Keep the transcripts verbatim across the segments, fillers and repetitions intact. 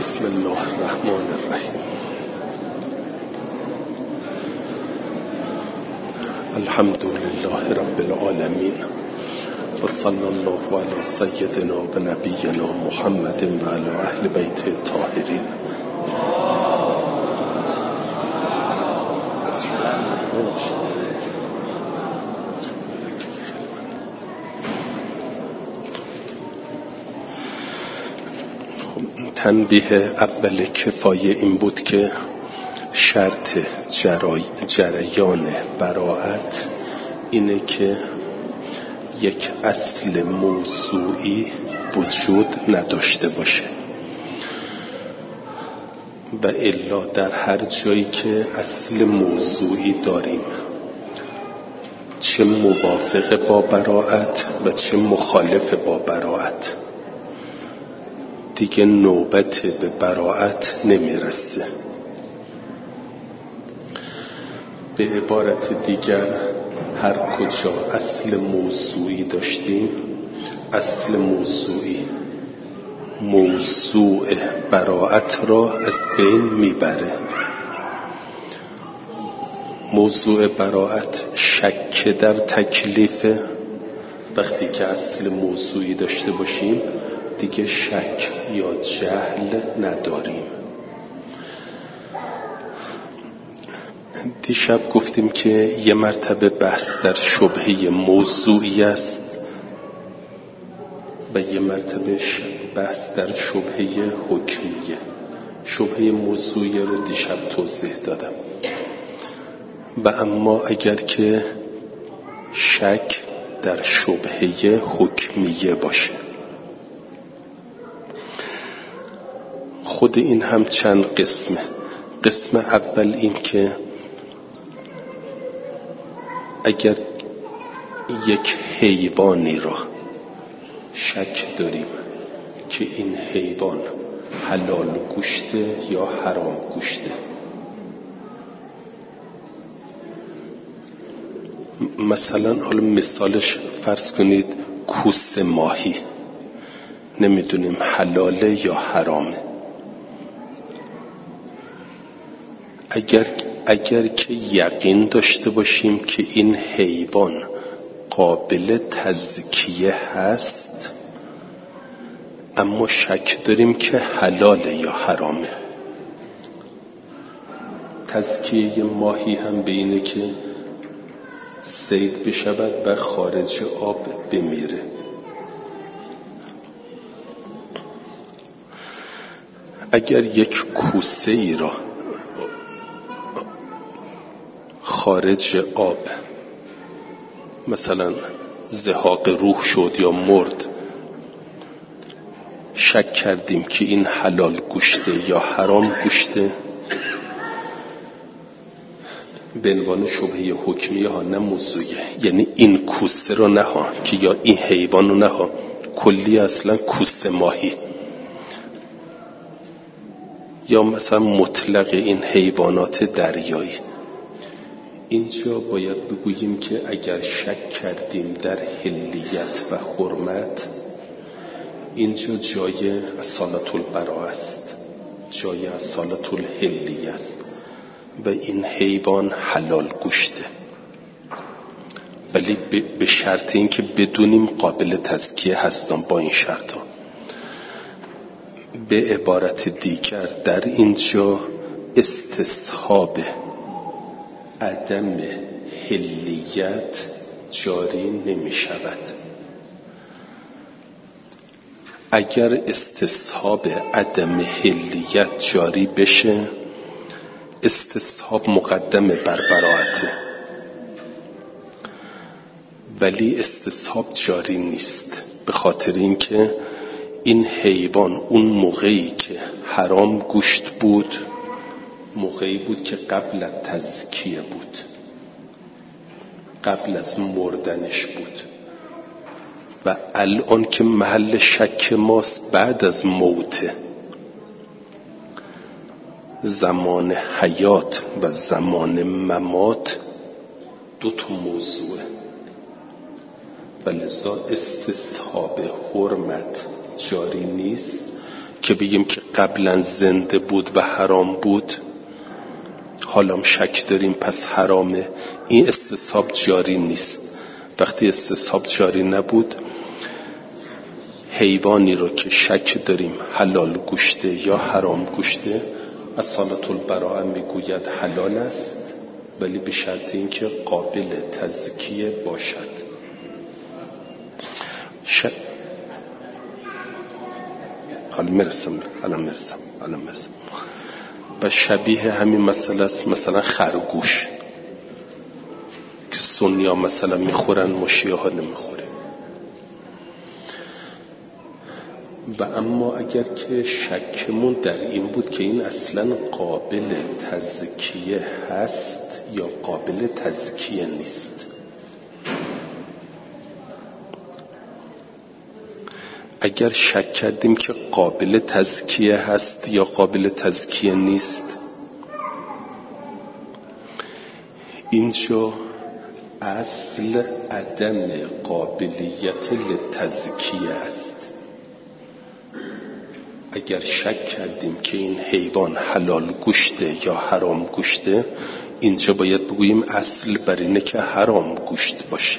بسم الله الرحمن الرحیم. الحمد لله رب العالمین و صلی الله علی سیدنا و نبینا محمد و علی اهل بیت الطاهرین. تنبیه اول کفایه این بود که شرط جرای جریان براءت اینه که یک اصل موضوعی وجود نداشته باشه و الا در هر جایی که اصل موضوعی داریم، چه موافق با براءت و چه مخالف با براءت، دیگه نوبت به براءت نمیرسه. به عبارت دیگر هر کجا اصل موضوعی داشتیم، اصل موضوعی موضوع براءت را از بین میبره. موضوع براءت شک در تکلیف. وقتی که اصل موضوعی داشته باشیم دیگه شک یا جهل نداریم. دیشب گفتیم که یه مرتبه بحث در شبهه موضوعی است و یه مرتبه بحث در شبهه حکمیه. شبهه موضوعی رو دیشب توضیح دادم. و اما اگر که شک در شبهه حکمیه باشه، خود این هم چند قسمه. قسم اول این که اگر یک حیوانی را شک داریم که این حیوان حلال گوشته یا حرام گوشته، مثلا حالا مثالش فرض کنید کوسه ماهی، نمیدونیم حلاله یا حرامه. اگر اگر که یقین داشته باشیم که این حیوان قابل تزکیه هست اما شک داریم که حلاله یا حرامه، تزکیه ماهی هم به اینه که صید بشود و خارج آب بمیره. اگر یک کوسه ای را خارج آب مثلا زهاق روح شد یا مرد، شک کردیم که این حلال گوشته یا حرام گوشته، به عنوان شبهه حکمیه ها، نه موضوعیه. یعنی این کوسه رو نه ها که یا این حیوان رو نه ها، کلی اصلا کوسه ماهی، یا مثلا مطلق این حیوانات دریایی. اینجا باید بگوییم که اگر شک کردیم در حلیت و حرمت، اینجا جای اصالت البراءه است، جای اصالت الحلیه است و این حیوان حلال گوشته، ولی به شرط این که بدونیم قابل تزکیه هستن. با این شرط ها، به عبارت دیگر در اینجا استصحاب عدم حلیت جاری نمی شود. اگر استصحاب عدم حلیت جاری بشه، استصحاب مقدم بر براءته، ولی استصحاب جاری نیست، به خاطر اینکه این حیوان اون موقعی که حرام گوشت بود موقعی بود که قبل از تزکیه بود، قبل از مردنش بود، و الان که محل شک ماست بعد از موته. زمان حیات و زمان ممات دو تا موضوعه و لذا استصحاب حرمت جاری نیست که بگیم که قبلا زنده بود و حرام بود، حالا شک داریم پس حرامه، این استصحاب جاری نیست. وقتی استصحاب جاری نبود، حیوانی رو که شک داریم حلال گوشته یا حرام گوشته، اصالت البراءه میگوید حلال است، ولی به شرط اینکه قابل تزکیه باشد. ش... حالا میرسم الان میرسم الان میرسم و شبیه همین مسئله است مثلا خرگوش که سنی ها مثلا میخورن، ما شیعه ها نمیخوریم. و اما اگر که شکمون در این بود که این اصلا قابل تزکیه هست یا قابل تزکیه نیست، اگر شک کردیم که قابل تزکیه هست یا قابل تزکیه نیست، اینجا اصل عدم قابلیت لتزکیه است. اگر شک کردیم که این حیوان حلال گوشته یا حرام گوشته، اینجا باید بگوییم اصل بر اینه که حرام گوشت باشه،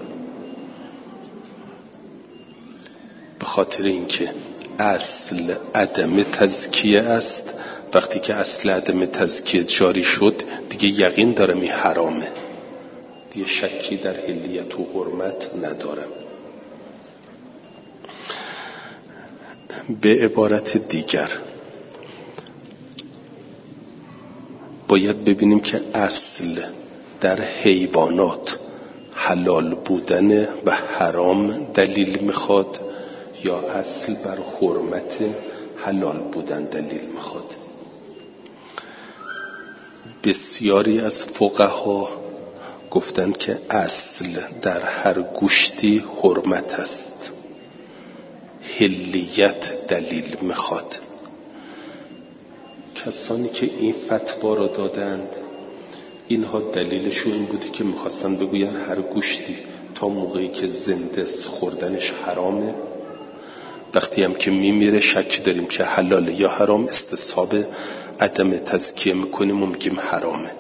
به خاطر اینکه اصل عدم تزکیه است. وقتی که اصل عدم تزکیه جاری شد، دیگه یقین دارم این حرامه، دیگه شکی در حلیت و حرمت ندارم. به عبارت دیگر باید ببینیم که اصل در حیوانات حلال بودن و حرام دلیل میخواد یا اصل بر حرمت حلال بودن دلیل میخواد. بسیاری از فقها گفتند که اصل در هر گوشتی حرمت است، حلیت دلیل میخواد. کسانی که این فتوا را دادند، اینها دلیلشون این بوده که میخواستن بگوین هر گوشتی تا موقعی که زنده است خوردنش حرامه، وقتی هم که میمیره شک داریم که حلاله یا حرام، استصحاب عدم تزکیه میکنیم و میگیم حرامه.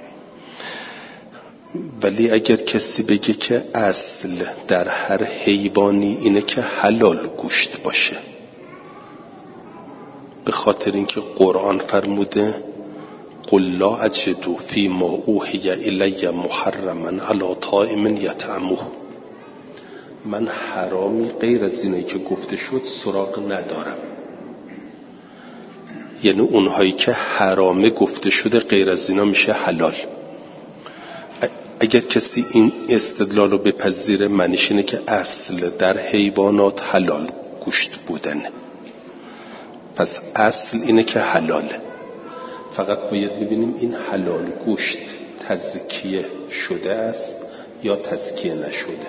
ولی اگر کسی بگه که اصل در هر حیوانی اینه که حلال گوشت باشه، به خاطر اینکه قرآن فرموده قل لا اجد فیما اوحی الی محرما علی طاعم یطعمه، من حرامی غیر از اینه که گفته شد سراغ ندارم. یعنی اونهایی که حرامه گفته شده غیر از اینا میشه حلال. اگر کسی این استدلال رو بپذیره، معنیش اینه که اصل در حیوانات حلال گوشت بودنه، پس اصل اینه که حلاله. فقط باید ببینیم این حلال گوشت تزکیه شده است یا تزکیه نشده.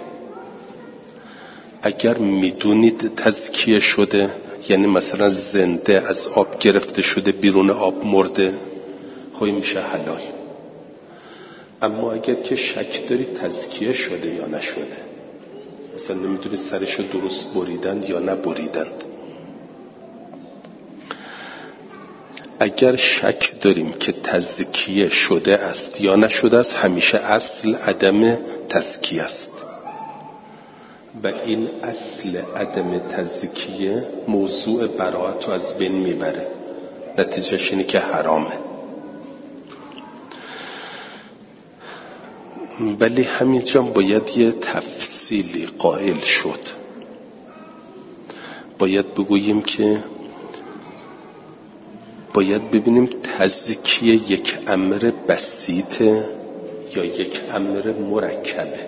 اگر میدونید تزکیه شده، یعنی مثلا زنده از آب گرفته شده بیرون آب مرده، خوی میشه حلال. اما اگر که شک داری تزکیه شده یا نشده، مثلا نمیدونی سرشو درست بریدند یا نبریدند، اگر شک داریم که تزکیه شده است یا نشده است، همیشه اصل عدم تزکیه است و این اصل عدم تزکیه موضوع براءت رو از بین میبره، نتیجهش اینه که حرامه. ولی همینجا باید یه تفصیلی قائل شد. باید بگوییم که باید ببینیم تزکیه یک امر بسیطه یا یک امر مرکبه.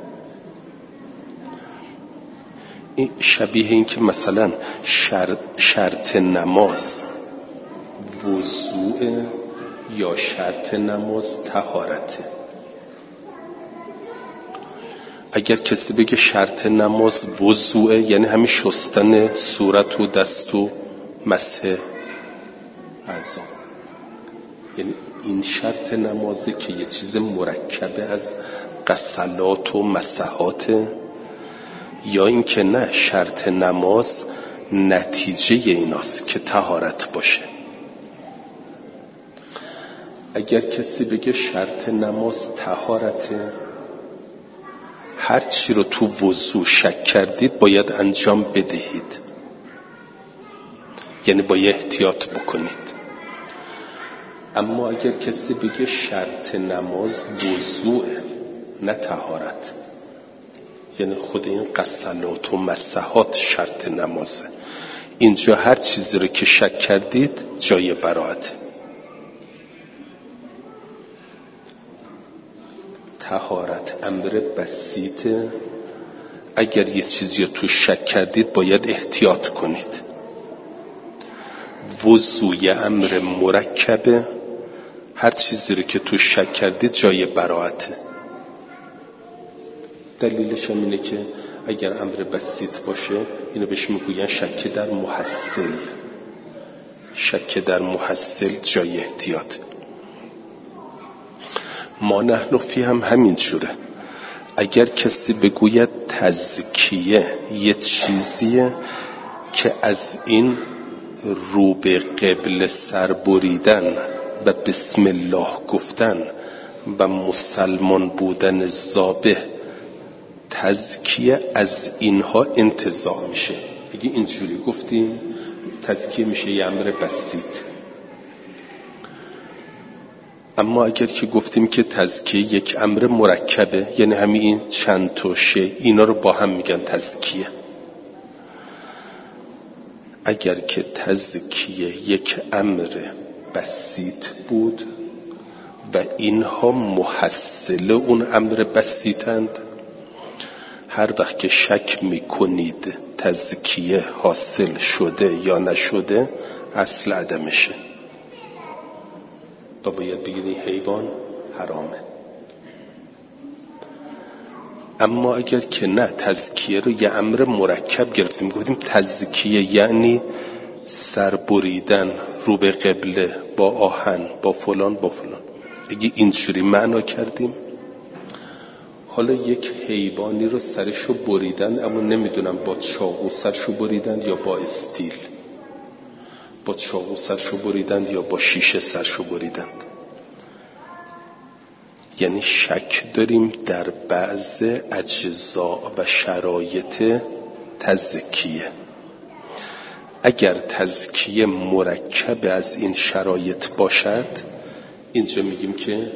این شبیه این که مثلا شرط, شرط نماز وضوء یا شرط نماز طهارته. اگر کسی بگه شرط نماز وضوء، یعنی همین شستن صورت و دست و مسح اعضا، یعنی این شرط نمازه که یه چیز مرکبه از غسلات و مسحات، یا این که نه، شرط نماز نتیجه ایناست که طهارت باشه. اگر کسی بگه شرط نماز طهارته، هر چی رو تو وضو شک کردید باید انجام بدهید، یعنی باید احتیاط بکنید. اما اگر کسی بگه شرط نماز وضوئه نه طهارت، یعنی خود این غسلات و مسحات شرط نمازه، اینجا هر چیزی رو که شک کردید جای براءته. طهارت امر بسیطه، اگر یه چیزی رو تو شک کردید باید احتیاط کنید. وضوی امر مرکبه، هر چیزی رو که تو شک کردید جای براءته. دلیلش هم اینه که اگر امر بسیط باشه اینو بهش میگوین شک در محصل. شک در محصل جای احتیاط. ما نحن فی هم همین جوره. اگر کسی بگوید تزکیه یه چیزیه که از این رو به قبل سر بریدن و بسم الله گفتن و مسلمان بودن ذابح، تزکیه از اینها انتزاع میشه. اگه اینجوری گفتیم تزکیه میشه یه امر بسیط. اما اگر که گفتیم که تزکیه یک امر مرکبه، یعنی همین این چند تا شی اینا رو با هم میگن تزکیه. اگر که تزکیه یک امر بسیط بود و اینها محصل اون امر بسیطند، هر وقت که شک میکنید تزکیه حاصل شده یا نشده اصل عدمشه و باید بگید این حیوان حرامه. اما اگر که نه، تزکیه رو یه امر مرکب گرفتیم، گفتیم تزکیه یعنی سر بریدن رو به قبله با آهن با فلان با فلان، اگه اینجوری معنا کردیم، حالا یک حیوانی رو سرشو بریدن، اما نمیدونم با چاقو سرشو بریدن یا با استیل، با چاقو سرشو بریدند یا با شیشه سرشو بریدند، یعنی شک داریم در بعض اجزا و شرایط تزکیه. اگر تزکیه مرکب از این شرایط باشد، اینجا میگیم که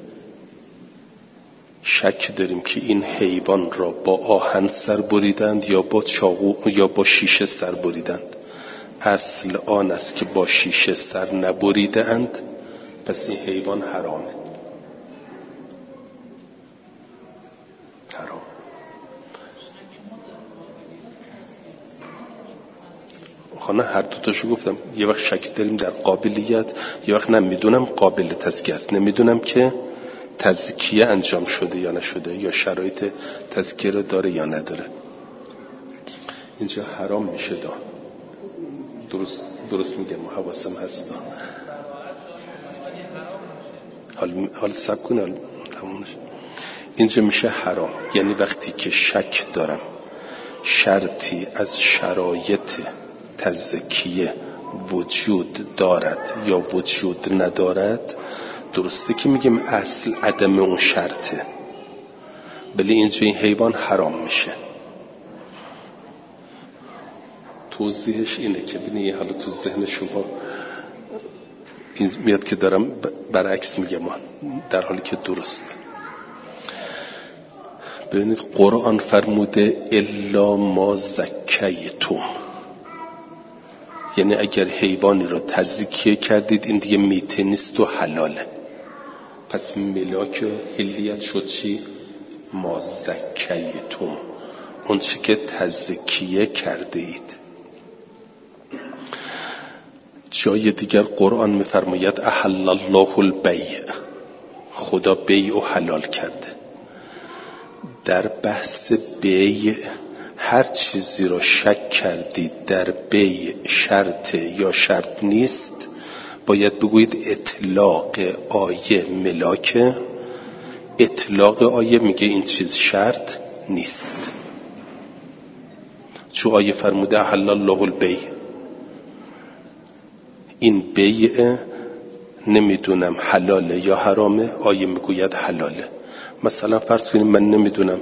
شک داریم که این حیوان را با آهن سر بریدند یا با چاقو یا با شیشه سر بریدند. اصل آن است که با شیشه سر نبریده اند، پس این حیوان حرامه. حرام. خانه هر دو تاشو گفتم. یه وقت شک داریم در قابلیت، یه وقت نمیدونم قابل تزکیه است، نمیدونم که تزکیه انجام شده یا نشده، یا شرایط تزکیه رو داره یا نداره. اینجا حرام میشه دا. درست درست میگم، حواسم هست. حال حال سب کن، حال تموم نشه. اینجا میشه حرام، یعنی وقتی که شک دارم شرطی از شرایط تزکیه وجود دارد یا وجود ندارد، درسته که میگیم اصل عدم اون شرطه، ولی اینجا این حیوان حرام میشه. توضیحش اینه که ببینید حالا تو ذهن شما این میاد که دارم برعکس میگم در حالی که درست. ببینید قرآن فرموده الا ما زکیتم، یعنی اگر حیوانی رو تزکیه کردید این دیگه میته نیست و حلاله. پس ملاک حلیت شد چی؟ ما زکیتم، اون چی که تزکیه کرده اید. جای دیگر قرآن میفرماید احل الله البیع، خدا بیع و حلال کرده. در بحث بیع هر چیزی رو شک کردید در بیع شرط یا شرط نیست، باید بگویید اطلاق آیه ملاکه، اطلاق آیه میگه این چیز شرط نیست. چون آیه فرموده احل الله البیع، این بیع نمیدونم حلاله یا حرامه، آیه میگوید حلاله. مثلا فرض کنیم من نمیدونم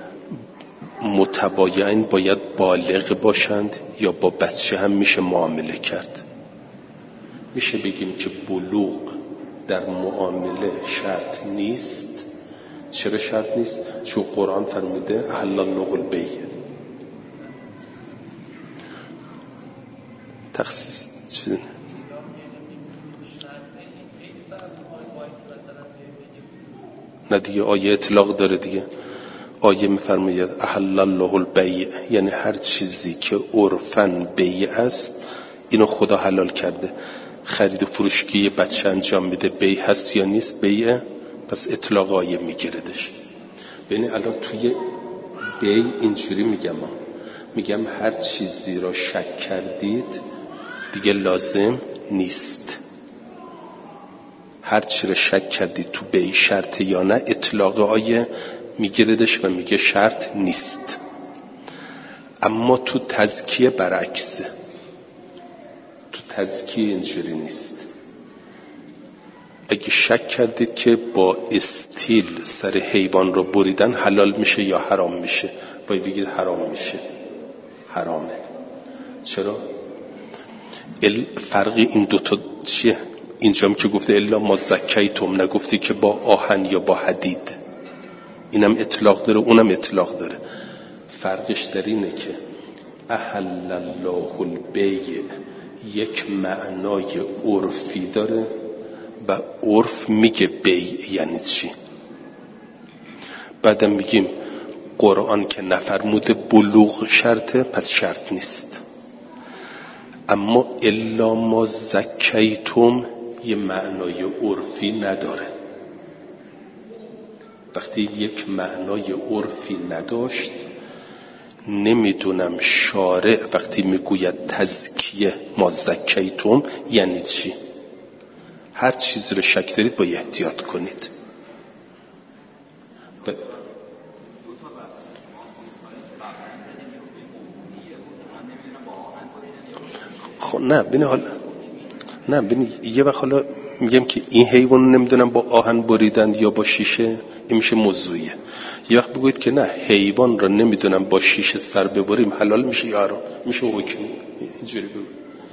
متبایعین باید بالغ باشند یا با بچه هم میشه معامله کرد. میشه بگیم که بلوغ در معامله شرط نیست. چرا شرط نیست؟ چون قرآن فرموده احل الله البیع. تخصیص چیزی نه دیگه، آیه اطلاق داره دیگه. آیه میفرماید احل الله البیع، یعنی هر چیزی که عرفاً بیع است اینو خدا حلال کرده. خرید و فروشی که یه بچه انجام میده بیع هست یا نیست؟ بیع. پس اطلاق آیه میگیردش. ببین الان توی بیع اینجوری میگم میگم هر چیزی را شک کردید دیگه لازم نیست. هر چی را شک کردید تو بیع شرط یا نه، اطلاق آیه میگیردش و میگه شرط نیست. اما تو تزکیه برعکسه. تو تزکیه اینجوری نیست. اگه شک کردید که با استیل سر حیوان رو بریدن حلال میشه یا حرام میشه، باید بگید حرام میشه، حرامه. چرا؟ فرق این دوتا چیه؟ اینجام که گفته الا ما زکیتم، نگفتی که با آهن یا با حدید. اینم اطلاق داره اونم اطلاق داره. فرقش در اینه که احل الله البیع یک معنای عرفی داره و عرف میگه بیع یعنی چی. بعدم میگیم قرآن که نفرموده بلوغ شرطه، پس شرط نیست. اما الا ما زکیتم یه معنای عرفی نداره. وقتی یک معنای عرفی نداشت، نمیدونم شارع وقتی میگوید تزکیه ما زکیتم یعنی چی. هر چیزی رو شک دارید باید احتیاط کنید. ب... خب نه ببین حالا نه ببین یه وقت حالا میگم که این حیوان نمیدونم با آهن بریدند یا با شیشه، این میشه موضوعیه. یه وقت بگوید که نه حیوان را نمیدونم با شیشه سر ببریم حلال میشه یا حرام میشه، حکم اینجوری بگو.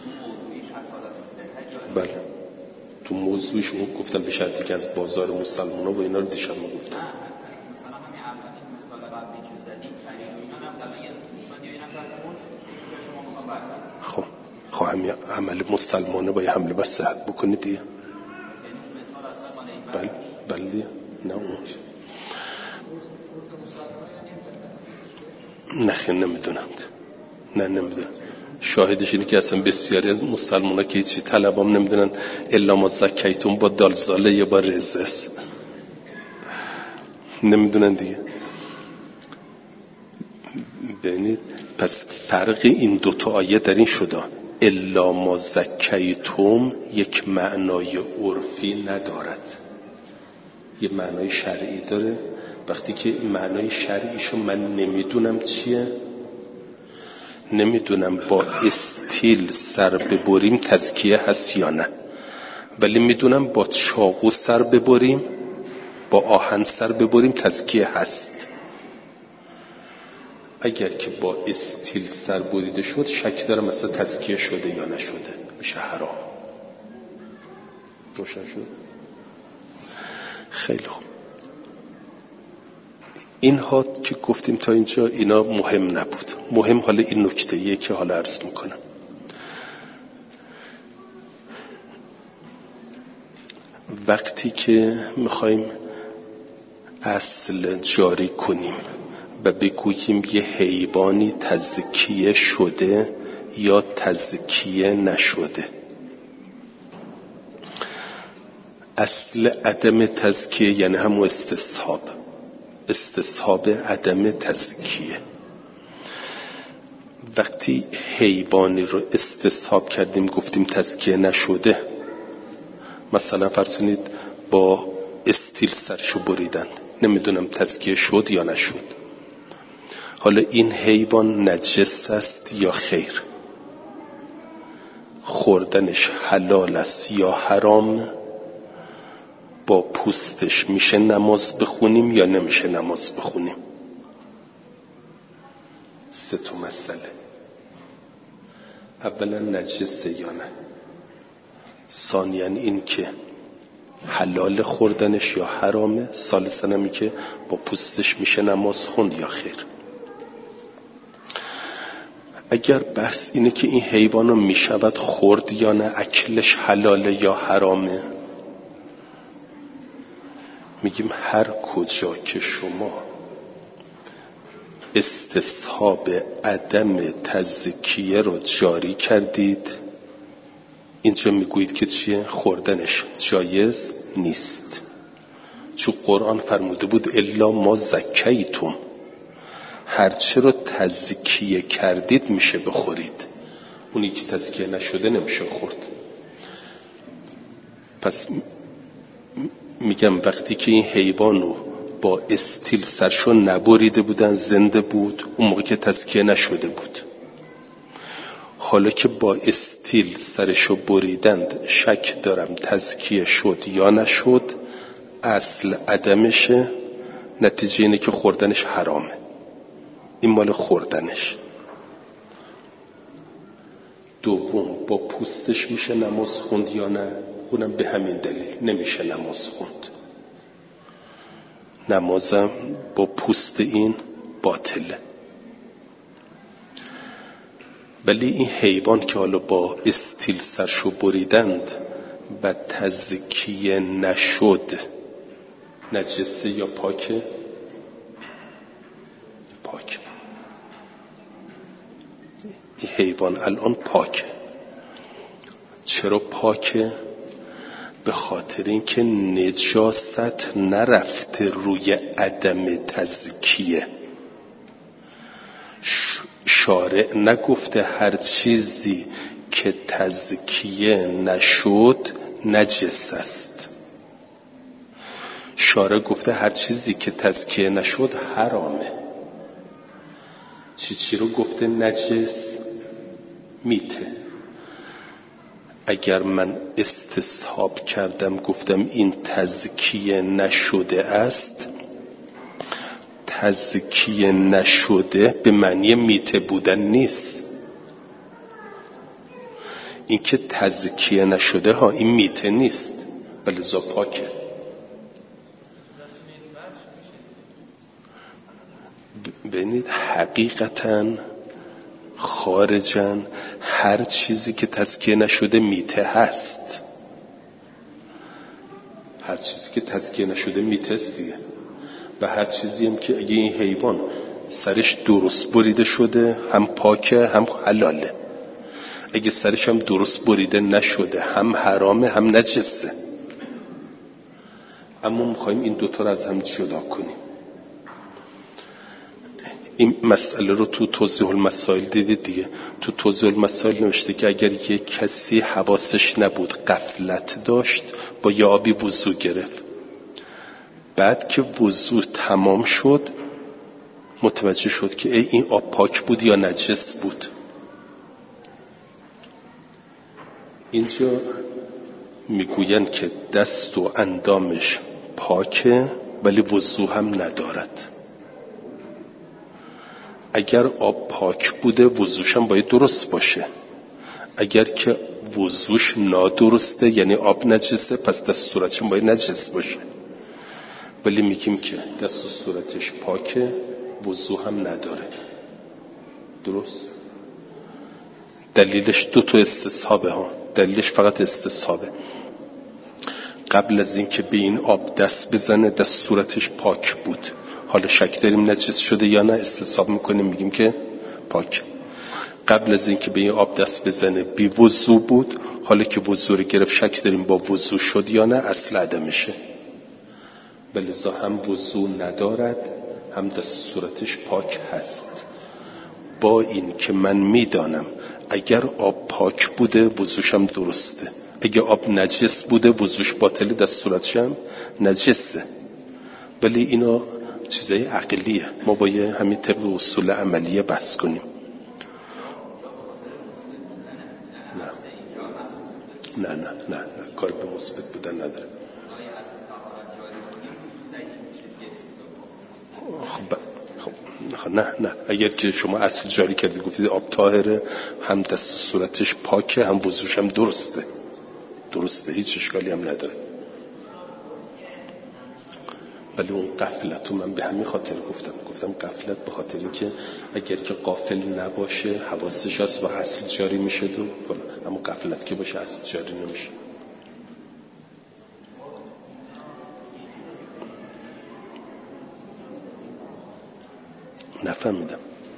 بله تو موضوعش اون گفتم به شرطی که از بازار مسلمان‌ها و اینا رو دیشب ما گفتم. مثلا همین اولین مثال قبلی که زدیم خرید و اینا هم الان یه مثلا یه نفر پوش شما میخوام بردارم. خب خب همین عمل مسلمانه باید حمله بر صحت بکنید دیگه. بله بله دیگه. نه اون نخیر نمیدونند نه نمیدونند شاهدش اینه که اصلا بسیاری از مسلمان ها که هیچی طلب هم نمیدونن الا ما زکیتون با دالزاله یه بار رزه است نمیدونن دیگه. ببینید پس فرق این دوتا آیه در این شده الا ما زکیتم یک معنای عرفی ندارد، یه معنای شرعی داره. وقتی که معنای شرعیشو من نمیدونم چیه، نمیدونم با استیل سر ببریم تزکیه هست یا نه، ولی میدونم با چاقو سر ببریم با آهن سر ببریم تزکیه هست. اگر که با استیل سر بریده شد شک دارم مثلا تزکیه شده یا نشده، میشه حرام. روشن شد؟ خیلی خوب. اینها که گفتیم تا اینجا اینا مهم نبود. مهم حالا این نکته‌ایه که حالا عرض میکنم. وقتی که میخوایم اصل جاری کنیم و بگوییم یه حیوانی تزکیه شده یا تزکیه نشده، اصل عدم تزکیه یعنی همون استصحاب استصحاب عدم تزکیه. وقتی حیوانی رو استصحاب کردیم گفتیم تزکیه نشده، مثلا فرض کنید با استیل سرشو بریدند، نمیدونم تزکیه شد یا نشد. حالا این حیوان نجس است یا خیر؟ خوردنش حلال است یا حرام؟ با پوستش میشه نماز بخونیم یا نمیشه نماز بخونیم؟ سه تا مسئله. اولا نجسه یا نه، ثانیاً این که حلال خوردنش یا حرامه، ثالثاً این که با پوستش میشه نماز خوند یا خیر. اگر بحث اینه که این حیوانو میشود خورد یا نه، اکلش حلاله یا حرامه، میگیم هر کجا که شما استصحاب عدم تزکیه رو جاری کردید، اینجا میگویید که چیه؟ خوردنش جایز نیست. چون قرآن فرموده بود الا ما زکیتم، هرچه رو تزکیه کردید میشه بخورید، اونی که تزکیه نشده نمیشه خورد. پس میگم وقتی که این حیوانو با استیل سرشو نبریده بودن، زنده بود، اون موقع که تزکیه نشده بود. حالا که با استیل سرشو بریدند، شک دارم تزکیه شد یا نشد، اصل عدمشه، نتیجه اینه که خوردنش حرامه. این مال خوردنش. دوم، با پوستش میشه نماز خوند یا نه؟ اونم به همین دلیل نمیشه نماز خوند. نمازم با پوست این باطله. ولی این حیوان که حالا با استیل سرشو بریدند و تزکیه نشد، نجسه یا پاکه؟ پاکه. این حیوان الان پاکه. چرا پاکه؟ به خاطر اینکه نجاست نرفته روی عدم تزکیه. شارع نگفته هر چیزی که تزکیه نشد نجس است. شارع گفته هر چیزی که تزکیه نشد حرامه. چی چی رو گفته نجس؟ میته. اگر من استصحاب کردم گفتم این تزکیه نشده است، تزکیه نشده به معنی میته بودن نیست. این که تزکیه نشده ها، این میته نیست، بله زا پاکه. ببینید حقیقتاً خارجاً هر چیزی که تزکیه نشده میته هست. هر چیزی که تزکیه نشده میته است دیگه. و هر چیزی هم که اگه این حیوان سرش درست بریده شده هم پاکه هم حلاله، اگه سرش هم درست بریده نشده هم حرامه هم نجسه. اما میخوایم این دوتا رو از هم جدا کنیم. این مسئله رو تو توضیح المسائل دیدید دیگه. تو توضیح المسائل نوشته که اگر یک کسی حواسش نبود، غفلت داشت، با یه آبی وضو گرفت، بعد که وضو تمام شد متوجه شد که ای این آب پاک بود یا نجس بود. اینجا میگوین که دست و اندامش پاکه ولی وضو هم ندارد. اگر آب پاک بوده وضوش هم باید درست باشه. اگر که وضوش نادرسته یعنی آب نجسه، پس دست صورتش هم باید نجس باشه. ولی میگیم که دست و صورتش پاکه، وضو هم نداره. درست؟ دلیلش دو تا استصحابه ها. دلیلش فقط استصحابه. قبل از این که به این آب دست بزنه دست صورتش پاک بود. حالا شک داریم نجس شده یا نه، استصحاب میکنیم میگیم که پاک. قبل از این که به این آب دست بزنه بی وضو بود، حالا که وضو رو گرفت شک داریم با وضو شد یا نه، اصل عدمشه. بلذا هم وضو ندارد هم دست صورتش پاک هست. با این که من میدانم اگر آب پاک بوده وضوش هم درسته، اگه آب نجس بوده وضوش باطله، دست صورتش هم نجسه. ولی اینا چیزای عقلیه، ما باید همین طبق اصول عملیه بحث کنیم. نه نه نه نه, نه. کار به مثبت بودن نداره. خب خب نه نه اگر که شما اصل جاری کردید گفتید آب طاهره، هم دست صورتش پاکه، هم وضوش هم درسته درسته هیچ اشکالی هم نداره. ولی اون غفلت رو من به همین خاطر گفتم گفتم غفلت به خاطر اینکه اگر که غافل نباشه حواسش هست و اصل جاری میشه دو فلان، اما غفلت که باشه اصل جاری نمیشه. نفهمیدم.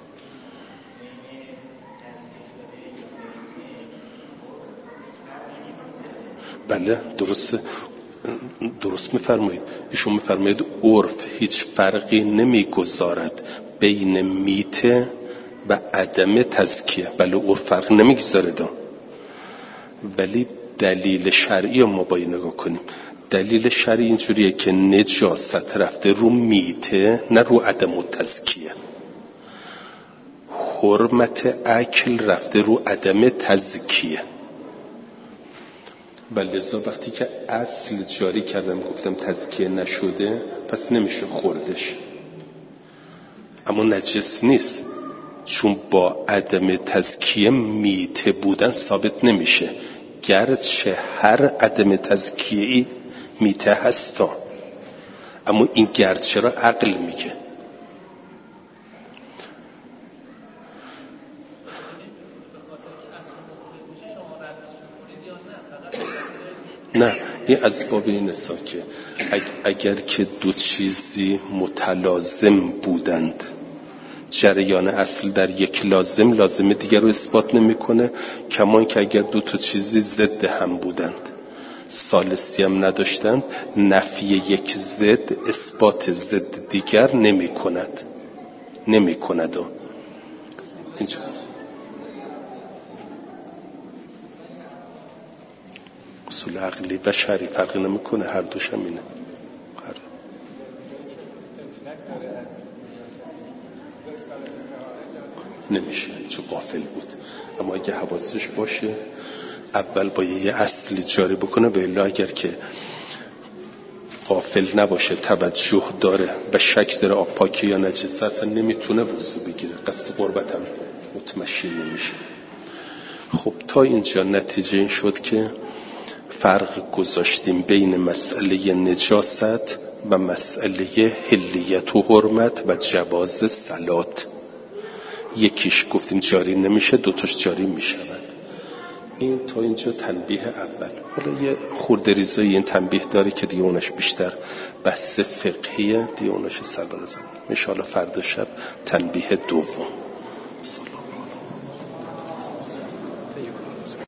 بله درسته، درست میفرمایید. ایشون میفرمایید عرف هیچ فرقی نمیگذارد بین میته و عدم تزکیه. بله عرف فرق نمیگذاره دا، ولی دلیل شرعی ما باید نگاه کنیم. دلیل شرعی اینجوریه که نجاست رفته رو میته نه رو عدم تزکیه، حرمت اکل رفته رو عدم تزکیه. بله لذا وقتی که اصل جاری کردم گفتم تزکیه نشده پس نمیشه خوردش، اما نجس نیست، چون با عدم تزکیه میته بودن ثابت نمیشه، گرچه هر عدم تزکیه‌ای میته هستا، اما این گرچه را عقل میگه. نه این از باب این است که اگر که دو چیزی متلازم بودند، جریان اصل در یک لازم لازم دیگر رو اثبات نمیکنه، کمان که اگر دو تا چیزی ضد هم بودند ثالثی هم نداشتند، نفی یک ضد اثبات ضد دیگر نمی کند نمی کند و اینجا اصول عقلی و شرعی فرقی نمیکنه، هر دوش هم اینه. هر نمیشه چون غافل بود، اما اگه حواسش باشه اول باید یه اصلی جاری بکنه، به الا اگر که غافل نباشه توجه داره و شک داره آب پاکی یا نجسه اصلا نمیتونه وضو بگیره، قصد قربت هم متمشی نمیشه. خب تا اینجا نتیجه این شد که فرق گذاشتیم بین مسئله نجاست و مسئله حلیت و حرمت و جواز صلات. یکیش گفتیم جاری نمیشه، دوتاش جاری میشود. این تا اینجا تنبیه اول. حالا یه خورده ریزایی این تنبیه داره که دیگه اونش بیشتر بحث فقهیه، دیگه اونش سر برزن. ان شاءالله فردا شب تنبیه دوم.